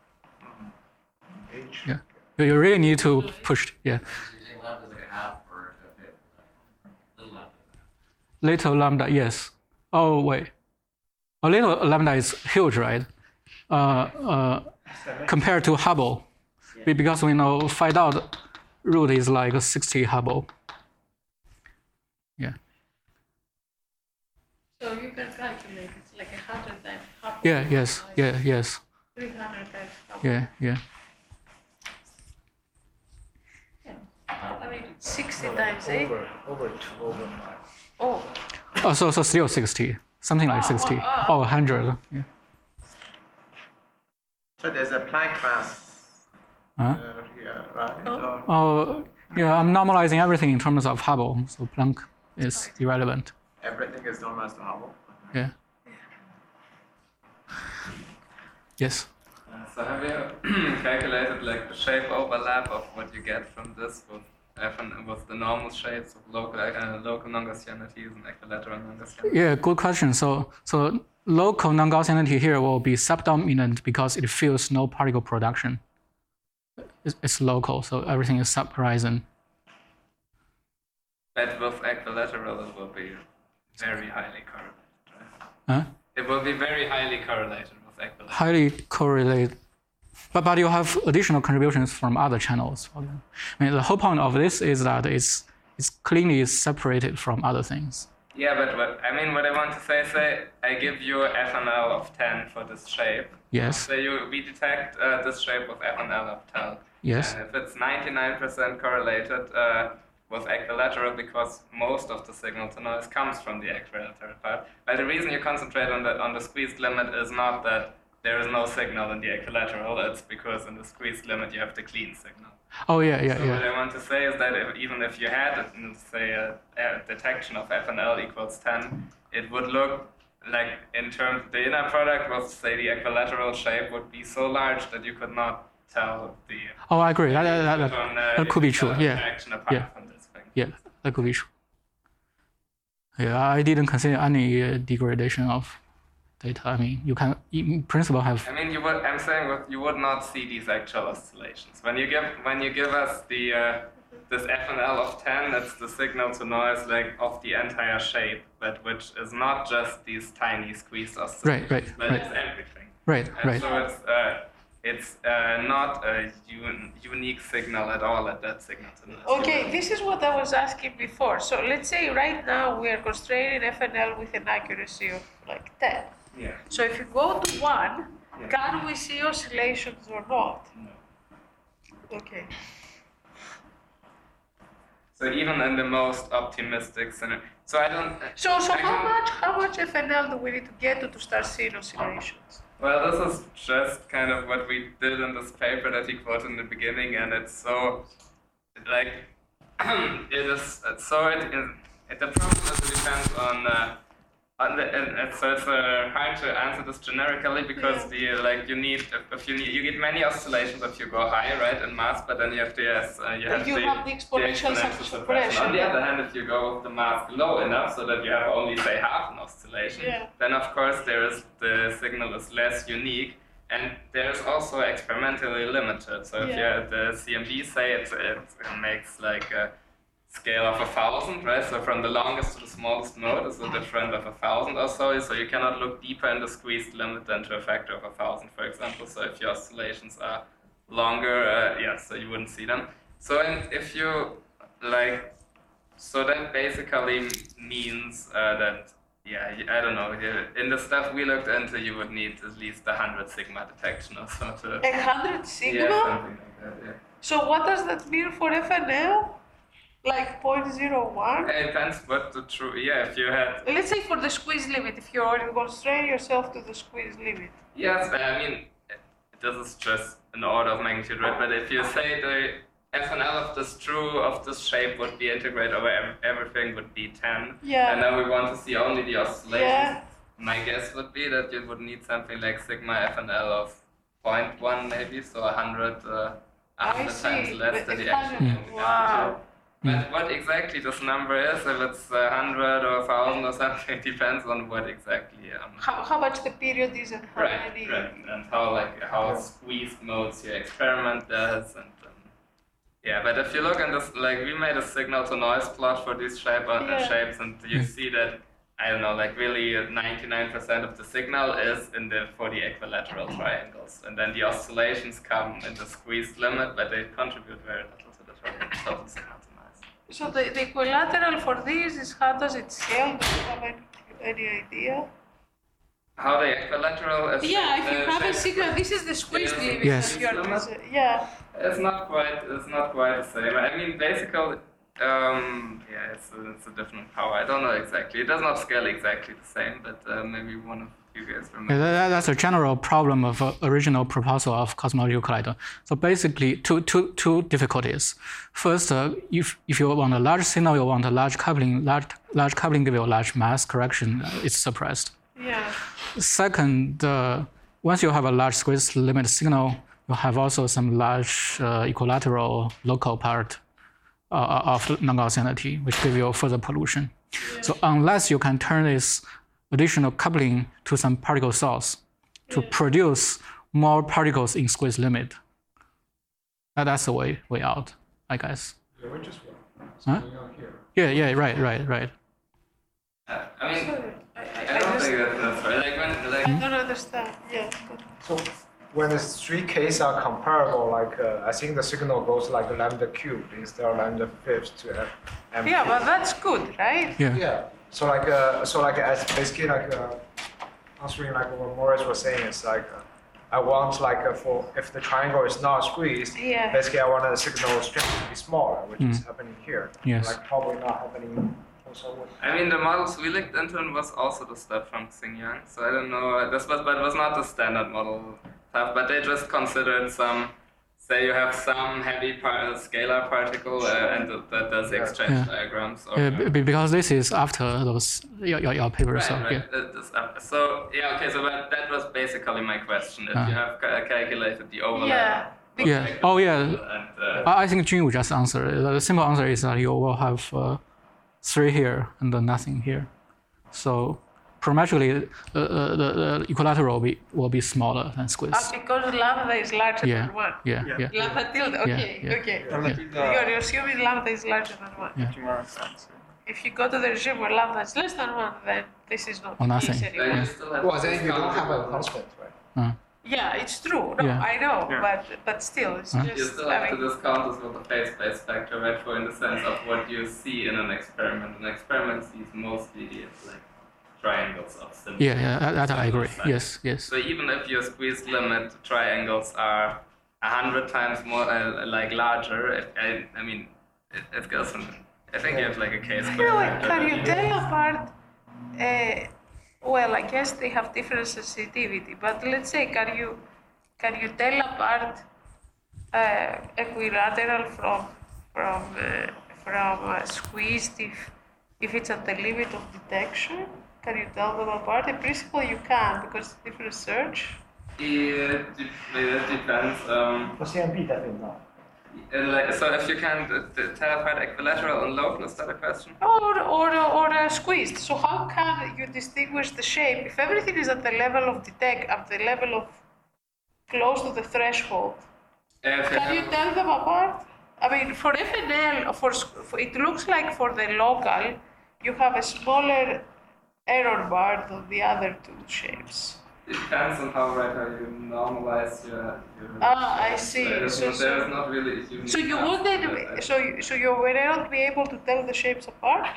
Yeah. You really need to push. Yeah. you're saying lambda is like a half or a fifth, like little lambda. Little lambda, yes. Oh, wait. A little lambda is huge, right? Uh, uh, compared to Hubble. Yeah. Because we know phi dot root is like sixty Hubble. Yeah. So you can calculate it's like a hundred times Hubble. Yeah, yes, yeah, yes. three hundred times Hubble. Yeah, yeah. Yeah. I mean, sixty times eight. Over, over two, over five. Oh. Oh, so, so still sixty, something like Oh, sixty. oh, Oh, one hundred. Yeah. So there's a Planck mass Huh? uh, here, right? Oh. Or Oh, yeah, I'm normalizing everything in terms of Hubble, so Planck is irrelevant. everything is normalized to Hubble. Yeah. Yes. Uh, so have you calculated like the shape overlap of what you get from this with F and with the normal shapes of local uh, local non-Gaussianities and equilateral non-Gaussianities? Yeah, good question. So, so local non-Gaussianity here will be subdominant because it feels no particle production. It's, it's local, so everything is sub-horizon. But with equilateral, it will be very highly correlated, right? Huh? It will be very highly correlated with equilateral. Highly correlated. But, but you have additional contributions from other channels. I mean, the whole point of this is that it's, it's cleanly separated from other things. Yeah, but what, I mean, what I want to say, say, I give you F N L of ten for this shape. Yes. So you, we detect uh, this shape with F N L of ten. Yes. And if it's ninety-nine percent correlated uh, with equilateral, because most of the signal to noise comes from the equilateral part. But the reason you concentrate on the on the squeezed limit is not that there is no signal in the equilateral, it's because in the squeezed limit you have the clean signal. Oh, yeah, yeah, So yeah. what I want to say is that if, even if you had, say, a, a detection of F N L equals ten, it would look like in terms, the inner product with, say, the equilateral shape would be so large that you could not tell the... Oh, I agree. That, that, that, on, uh, that could be true, yeah. Action apart Yeah. from this thing. Yeah, that could be true. Yeah, I didn't consider any uh, degradation of data. I mean, you can, in principle, have... I mean, you would. I'm saying what you would not see these actual oscillations when you give when you give us the uh, this F N L of ten. That's the signal to noise like of the entire shape, but which is not just these tiny squeezed oscillations. Right, right, but right. it's everything. Right, And right. so it's uh, it's uh, not a un- unique signal at all at that signal to noise. Okay, this is what I was asking before. So let's say right now we are constraining F N L with an accuracy of like ten. Yeah. So if you go to one, Yeah. can we see oscillations or not? No. Okay. So even in the most optimistic scenario, so I don't. So so I how can- much how much F N L do we need to get to, to start seeing oscillations? Well, this is just kind of what we did in this paper that he quoted in the beginning, and it's so, like, it is, so it, it, it the problem is it depends on, uh, on the, and, and so it's uh, hard to answer this generically because the, like, you need, if, if you need, you get many oscillations if you go high, right, in mass, but then you have to, yes, uh, you have You the, have the exponential exponential suppression. On the other hand, if you go with the mass low enough so that you have only, say, half an oscillation, Yeah. then of course there is the signal is less unique, and there's also experimentally limited. So if Yeah. you have the C M D say it, it makes like a scale of a thousand, right? So from the longest to the smallest node is a difference of a thousand or so. So you cannot look deeper in the squeezed limit than to a factor of a thousand, for example. So if your oscillations are longer, uh, yeah, so you wouldn't see them. So and if you like, so that basically means uh, that, yeah, I don't know, in the stuff we looked into, you would need at least a hundred sigma detection or so to, A hundred sigma? yeah, something like that, yeah. So what does that mean for F N L? Like zero point zero one? It depends what the true, yeah, if you had, Let's say for the squeeze limit, if you already constrain yourself to the squeeze limit. yes, I mean, this is just an order of magnitude, right? But if you say the F N L of this true of this shape would be integrated over ev- everything would be ten, Yeah. and then we want to see only the oscillations. Yeah. My guess would be that you would need something like sigma F N L of zero point one maybe, so one hundred, uh, I one hundred see. times less But than the one hundred, actual wow. amplitude. But what exactly this number is, if it's one hundred or one thousand or something, depends on what exactly. Um, How, how much the period is and how right, many? right, and how like how squeezed modes your experiment does, and um, Yeah, but if you look at this, like we made a signal to noise plot for these shape uh, Yeah. shapes, and you see that I don't know, like really ninety-nine percent of the signal is in the for the equilateral triangles, and then the oscillations come in the squeezed limit, but they contribute very little to the total, total signal to noise. So the, the equilateral for this is how does it scale? Do you have any, any idea? How the equilateral is Yeah, if you uh, have a shape- signal, this is the squeeze Yes. limit Yes. that you are present. Yeah. It's not quite. It's not quite the same. I mean, basically, um, yeah, it's a, it's a different power. I don't know exactly. It does not scale exactly the same, but uh, maybe one of you guys Yeah, remember. that, that's a general problem of uh, original proposal of cosmological collider. So basically, two, two, two difficulties. First, uh, if, if you want a large signal, you want a large coupling. Large, large coupling give you a large mass correction. Uh, it's suppressed. Yeah. Second, uh, once you have a large squeeze limit signal, you have also some large uh, equilateral local part uh, of non-Gaussianity, which give you further pollution. So unless you can turn this additional coupling to some particle source to Yeah. produce more particles in squeeze limit, that, that's the way, way out, I guess. Yeah, we just went. Huh? Going on here. Yeah, yeah, right, right, right. Uh, I mean, Sorry, I, I, I I, don't just, think that that's right. Like when, like. I don't understand. Yeah. good. So when the three cases are comparable, like uh, I think the signal goes like lambda cubed instead of lambda fifth to f m. Yeah, but that's good, right? Yeah. Yeah. So like uh, so like as basically like uh, answering like what Morris was saying is like uh, I want like uh, for if the triangle is not squeezed, Yeah. basically I want the signal strength to be smaller, which is happening here. Yes. Like probably not happening also with. I mean, the models we looked into was also the stuff from Xinjiang, so I don't know. uh, This was, but it was not the standard model stuff. But they just considered some. Say you have some heavy par- scalar particle uh, and th- that does Yeah. exchange Yeah. diagrams. Or, Yeah, b- b- because this is after those your, your, your paper, Right, so right. yeah. That- that's up- So yeah, okay. So that, that was basically my question. If Ah. you have ca- calculated the overlap. Yeah. Be- Yeah. Oh, yeah. And, uh, I I think Jun will just answer. The simple answer is that you will have uh, three here and then nothing here. So parametrically, uh, uh, the, the equilateral will be, will be smaller than squeeze. Ah, because lambda is larger Yeah, than one. yeah, Yeah. yeah. Lambda tilde, okay, yeah. okay. Yeah. You're, you're assuming lambda is larger than one. Yeah. Tomorrow sense. If you go to the regime where lambda is less than one, then this is not Or the nothing. case then anymore. you still have Well, to then you don't have a discount it. constant, right? Uh, Yeah, it's true. No, Yeah. I know, Yeah. but but still, it's Huh? You just. still I have to mean, discount this with the phase space factor, right? For in the sense of what you see in an experiment. An experiment sees mostly the like triangles of symmetry. yeah, yeah, that, that I agree. Side. Yes, yes. So even if your squeeze limit triangles are a hundred times more uh, like larger, it, I, I mean, it, it goes. In, I think you have like a case. Really, can you tell apart? Uh, well, I guess they have different sensitivity, but let's say, can you can you tell apart uh, equilateral from from uh, from uh, squeezed if if it's at the limit of detection? Can you tell them apart? In principle, you can because it's different search. It, de- it depends. Um, For C M P, definitely not. uh, like, so if you can uh, t- tell apart equilateral and local, is that a question? Or, or, or uh, squeezed. So how can you distinguish the shape if everything is at the level of detect, at the level of close to the threshold? If Can you have- tell them apart? I mean, for F N L, for, sc- for it looks like for the local, you have a smaller error bar than the other two shapes. It depends on how right how you normalize your. your Ah, I see. There is, So- not, there so- is not really a unique So you answer wouldn't, to that. so you, so you will not be able to tell the shapes apart?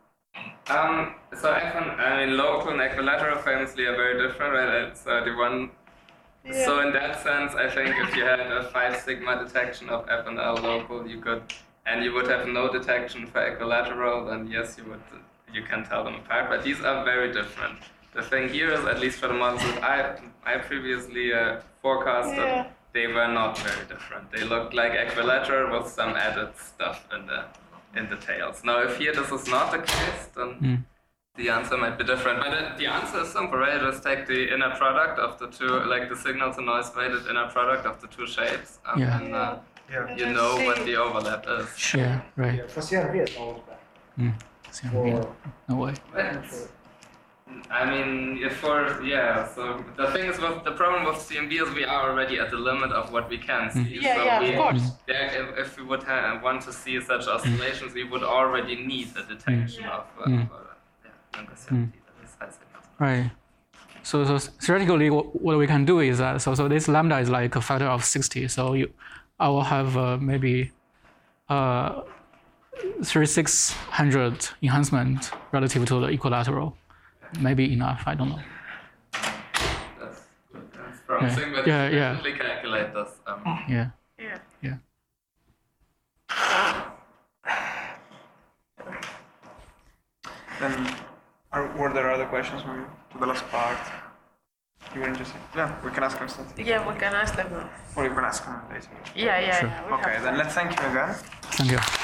Um, so F N, I mean, local and equilateral famously are very different, right? It's uh, the one. Yeah. So in that sense, I think if you had a five sigma detection of F N L local, you could, and you would have no detection for equilateral, then yes, you would, you can tell them apart. But these are very different. The thing here is, at least for the models that I, I previously uh, forecasted, Yeah. they were not very different. They looked like equilateral with some added stuff in the in the tails. Now, if here this is not the case, then Mm. the answer might be different. But it, the answer is simple, right? Just take the inner product of the two, like the signal to noise weighted inner product of the two shapes, and Yeah. then uh, Yeah. And you then know see- what the overlap is. Yeah, right. Yeah, for C M P, it's always bad. Mm. So, For yeah, no way. But it's- I mean, if for yeah. So the thing is, with the problem with C M B is we are already at the limit of what we can see. Yeah, so yeah, we, of course. Yeah, if, if we would ha- want to see such oscillations, we would already need a detection of uh, Mm. of, uh, yeah, inconsistently. That is, I think, Right. So, so theoretically, what, what we can do is that so so this lambda is like a factor of sixty. So you, I will have uh, maybe uh, thirty-six hundred enhancement relative to the equilateral. Maybe enough. I don't know. that's, that's promising, but Yeah, we yeah. definitely calculate this. Um, Yeah. Yeah. Yeah. Then, are, were there other questions maybe to the last part? You were interested? Yeah, we can ask Constantine. Yeah, we can ask them now. Or you can ask him later. Yeah, yeah, Sure. yeah. we Okay, have then time. let's thank you again. Thank you.